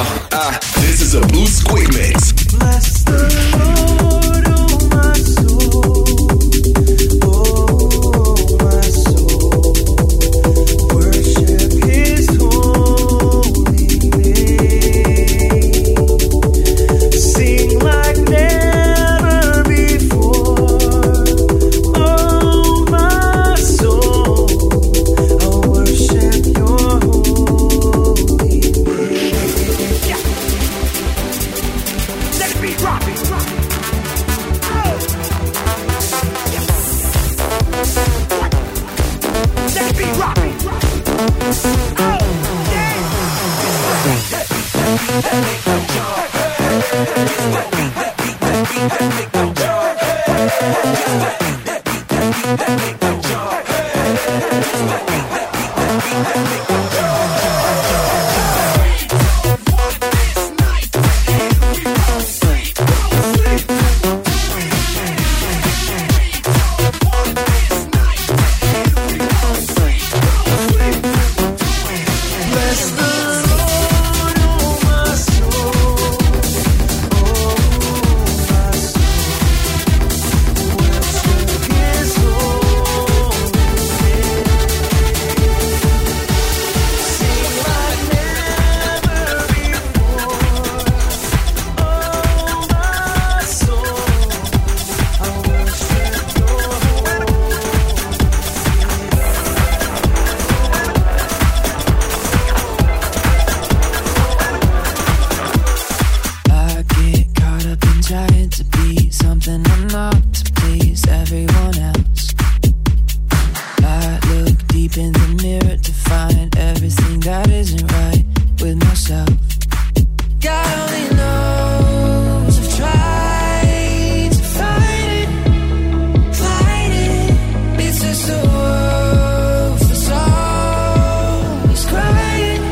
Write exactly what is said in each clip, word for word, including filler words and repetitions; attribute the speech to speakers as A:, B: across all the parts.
A: uh, uh, this is a Blue Squid mix.
B: Bless the Lord, oh my soul. Oh my soul. Worship His holy name. Sing like never before. Oh my soul. I'll worship Your holy name. Yeah. Let it be rocky. Oh. Yeah. Let it be rocky. Oh. Yeah. Bless the Lord, oh my soul. Oh my soul. Worship His holy name. Sing like never before. Oh my soul. I worship Your holy name.
C: I get caught up in trying to be something I'm not to please everyone else. I look deep in the mirror to find everything that isn't right with myself. God only knows I've tried to fight it, fight it. It's just a world for soul is crying,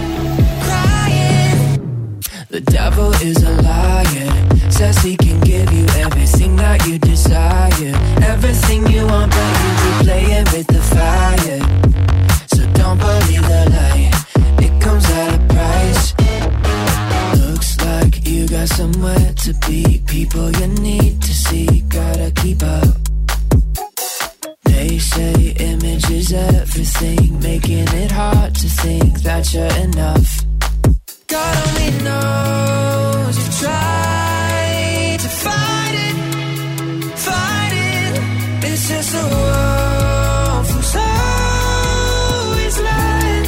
C: crying. The devil is a liar, says he can give you everything that you desire, everything you want, but you be playing with the fire. So don't believe the lie, it comes at a price. Looks like you got somewhere to be, people you need to see, gotta keep up. They say image is everything, making it hard to think that you're enough. God only knows you tried to fight it, fight it. It's just a world whose always lying,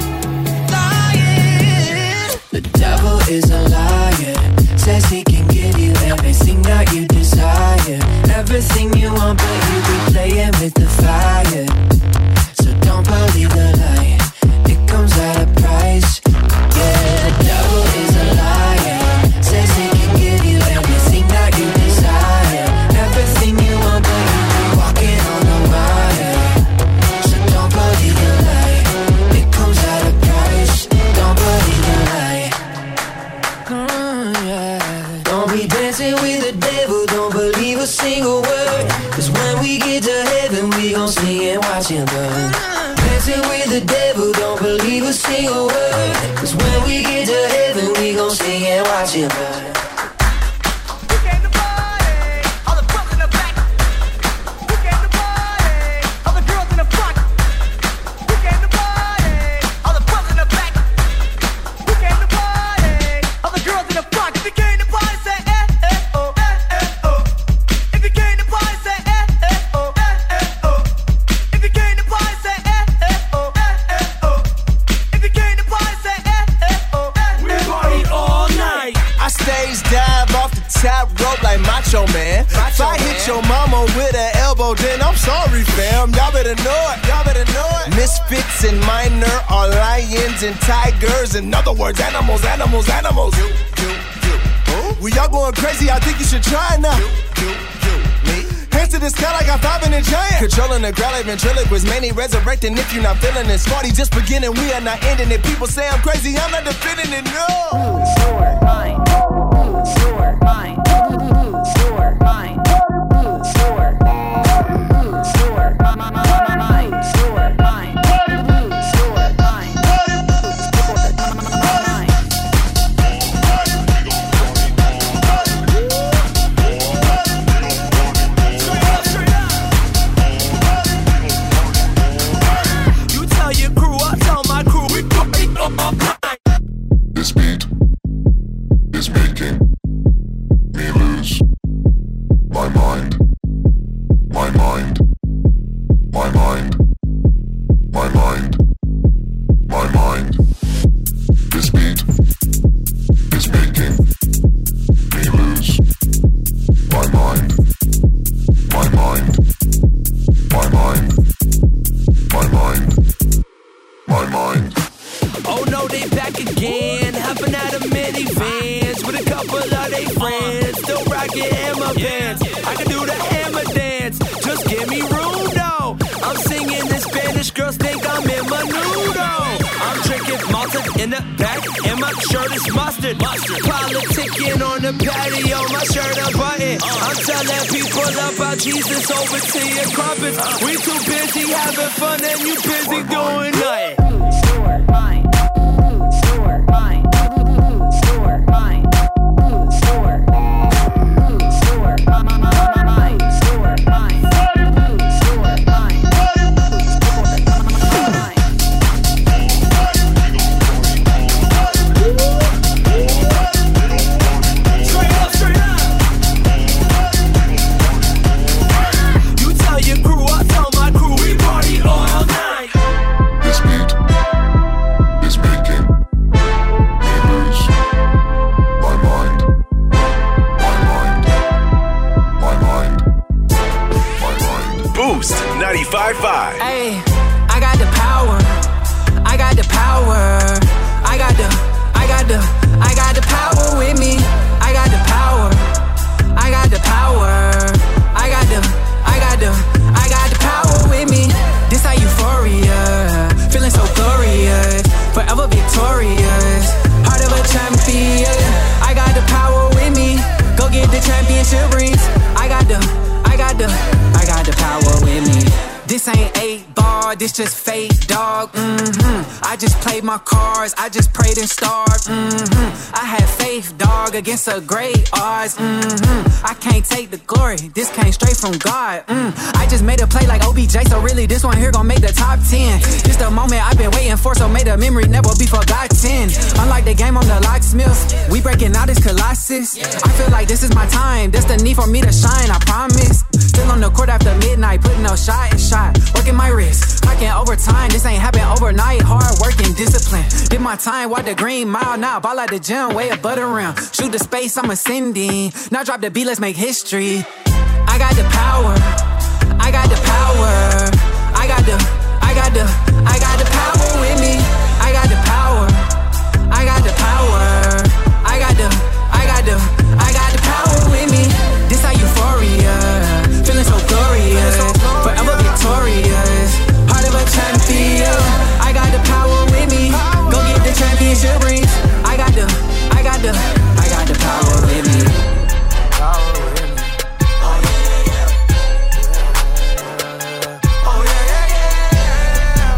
C: lying. The devil is a liar, says he can give you everything that you desire, everything you want, but you be playing with the fire. So don't believe the lie, it comes at a price. Yeah, the devil is a liar, says he can give you everything that you desire, everything you want, but you be walking on a wire. So don't believe the lie, it comes at a price. Don't believe the lie. Mm, yeah. Don't be dancing with the devil, don't believe a single word, cause when we get to heaven we gon' sing and watch him burn. Dancing with the devil, don't believe a single word, cause when we get to heaven we gon' sing and watch him burn.
D: Man. If I hit your mama with an elbow, then I'm sorry, fam. Y'all better know it. Y'all better know it. Misfits and minor are lions and tigers. In other words, animals, animals, animals. You, you, you. Who? We all going crazy. I think you should try now. You, you, you. Me? Hands to the sky like I'm five in a giant. Controlling the ground like ventriloquist. Many resurrecting if you're not feeling it. Smarty just beginning. We are not ending it. People say I'm crazy. I'm not defending it. No.
E: Lose your mind. Lose your mind. Lose your mind. Lose your mind. Lose your mind. Lose your mind. Lose your mind.
D: shaking hammer bands. I can do the hammer dance. Just give me room, though. I'm singing in Spanish, girls think I'm in menudo. I'm drinking Malta in the back, and my shirt is mustard. Mustard. Politicking on the patio, my shirt unbuttoned. I'm telling people about Jesus over to your crumpets. We too busy having fun, and you busy doing nothing.
E: Store mine. Store mine. Store mine. Store. Store mine. Store mine. Store mine.
D: Straight up, straight up. You tell your crew, I tell my crew, we party all night.
A: This beat is making me lose my mind. My mind. My mind. My mind.
F: Boost ninety-five point five.
C: Hey, I got the power. I got the power. I got the, I got the, I got the power with me. I got the power. I got the power. I got the, I got the, I got the power with me. This how euphoria. Feeling so glorious. Forever victorious. Heart of a champion. I got the power with me. Go get the championship rings. I got the, I got the, I got the power with me. This ain't eight ball, this just fake, dog. Mm-hmm. I just played my cards, I just prayed and starved. Mm-hmm. I had faith, dog, against a great odds. Mm-hmm. I can't take the glory, this came straight from God. Mm. I just made a play like O B J, so really this one here gon' make the top ten. This the moment I've been waiting for, so may the memory never be forgotten. Unlike the game on the locksmiths, we breaking out this colossus. I feel like this is my time, this the need for me to shine, I promise. Still on the court after midnight, putting no shot and shot. Working my wrist, I can overtime. This ain't happen overnight. Hard work and discipline. Did my time, walk the green mile. Now ball at the gym, way above the rim. Shoot the space, I'm ascending. Now drop the beat, let's make history. I got the power. I got the power. I got the, I got the, I got the power with me. I got the power. I got the power. I got the, I got the, I got the power with me. This how euphoria. Feeling so glorious. Forever victorious. Heart of a champion. I got the power with me. Go get the championship rings. I got the, I got the, I got the power with me. Power with me. Oh yeah, yeah, yeah. Oh yeah, yeah, yeah.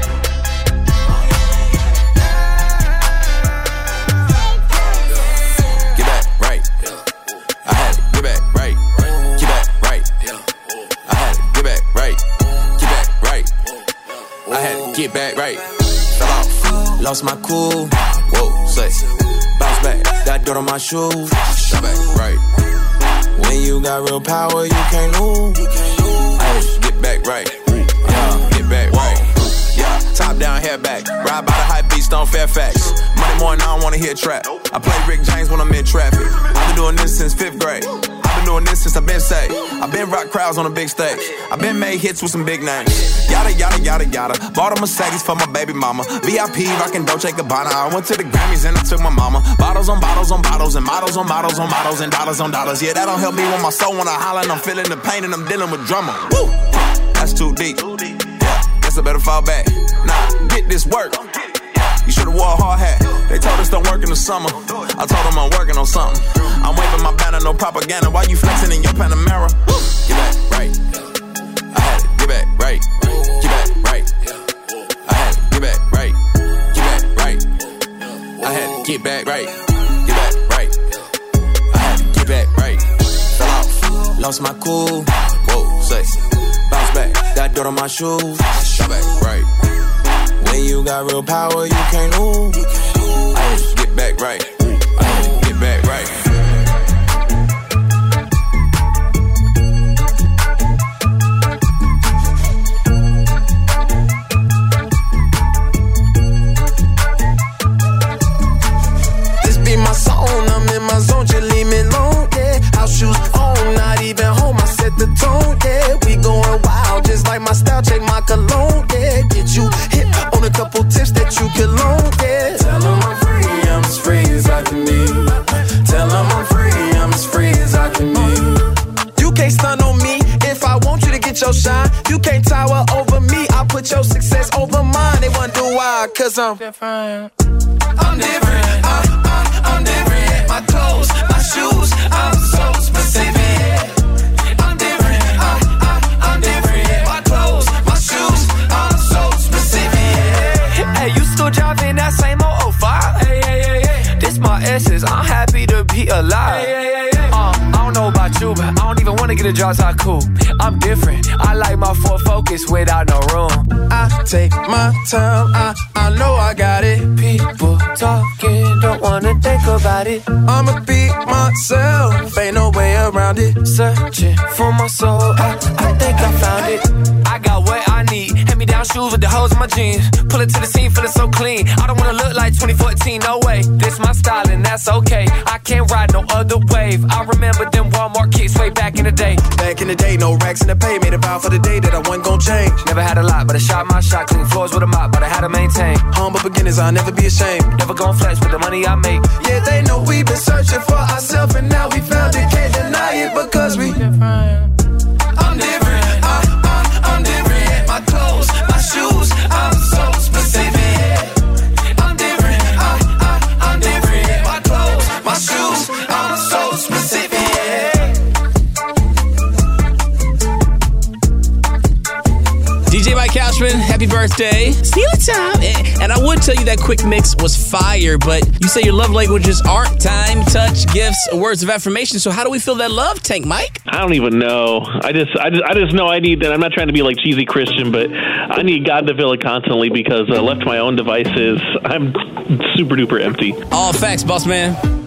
G: Get back right. I had to get back right. Get back right. I had to get back right. Get back right. I had to get back right. Fell off. Lost my cool. Whoa, say. Bounce back. Got dirt on my shoes. Got back right. When you got real power, you can't lose. I had to get back right. Yeah, get back right. Yeah, top down, hair back. Ride by the high beach, on Fairfax. Monday morning, I don't wanna hear trap. I play Rick James when I'm in traffic. I've been doing this since fifth grade. I've been doing this since I've been saved. I've been rock crowds on a big stage. I've been made hits with some big names. Yada, yada, yada, yada. Bought a Mercedes for my baby mama. V I P, rockin' Dolce Gabbana. I went to the Grammys and I took my mama. Bottles on bottles on bottles and models on models on models and dollars on dollars. Yeah, that don't help me when my soul wanna holler and I'm feeling the pain and I'm dealing with drama. Woo! That's too deep. Yeah, guess I better fall back. Nah, get this work. You should've wore a hard hat. They told us don't work in the summer. I told them I'm working on something. I'm waving my banner, no propaganda. Why you flexing in your Panamera? Get back right. I had to get back right. Get back right. I had to get back right. Get back right. I had to get back right. Get back right. I had to get back right. Fell off. Lost my cool. Whoa, say. Bounce back. Got dirt on my shoes. Got back right. When you got real power, you can't lose. I had to get back right. I had to get back right.
H: This be my song, I'm in my zone, just leave me alone, yeah. House shoes on, not even home, I set the tone, yeah. We going wild, just like my style, check my cologne, yeah. Get you hit on a couple tips that you can loan, yeah. Tell why? Cause I'm
C: different. I'm different. I, I, I'm different. My clothes, my shoes, I'm so specific. I'm different. I, I, I'm different. My clothes, my shoes, I'm so specific. Hey, you still driving that same old oh five? Hey, hey, hey, hey. This my essence. I'm happy to be alive. Hey, hey, hey, hey. Uh, I don't know about you, but I don't even want to get a job so cool. I'm different. I like my Ford Focus without no room.
H: I take my time, I, I know I got it.
C: People talking, don't wanna think about it.
H: I'ma be myself, ain't no way around it.
C: Searching for my soul, I, I think I found it. I got what I need, hand-me-down shoes with the holes in my jeans. Pull it to the scene, feeling so clean. I don't wanna look like twenty fourteen, no way. This my style and that's okay. I can't ride no other wave. I remember them Walmart kicks way back in the day.
H: Back in the day, no racks in the pay. Made a vow for the day that I wasn't gon' change.
C: Never had a lot, but I shot my shot. Clean floors with a mop, but I had to maintain.
H: Humble beginners, I'll never be ashamed.
C: Never gon' flex with the money I make.
H: Yeah, they know we've been searching for ourselves, and now we found it. Can't deny it because we
C: different. I'm different. I, I, I'm different. My clothes, my shoes, I'm so specific. I'm different. I, I, I'm different. My clothes, my shoes, I'm so specific.
I: D J Mike Cashman, happy birthday. Stealing time. And I would tell you that Quick Mix was fire, but you say your love languages aren't time, touch, gifts, or words of affirmation. So how do we fill that love tank, Mike?
J: I don't even know. I just, I just, I just know I need that. I'm not trying to be like cheesy Christian, but I need God to fill it constantly because uh, left to my own devices, I'm super duper empty.
I: All facts, boss man.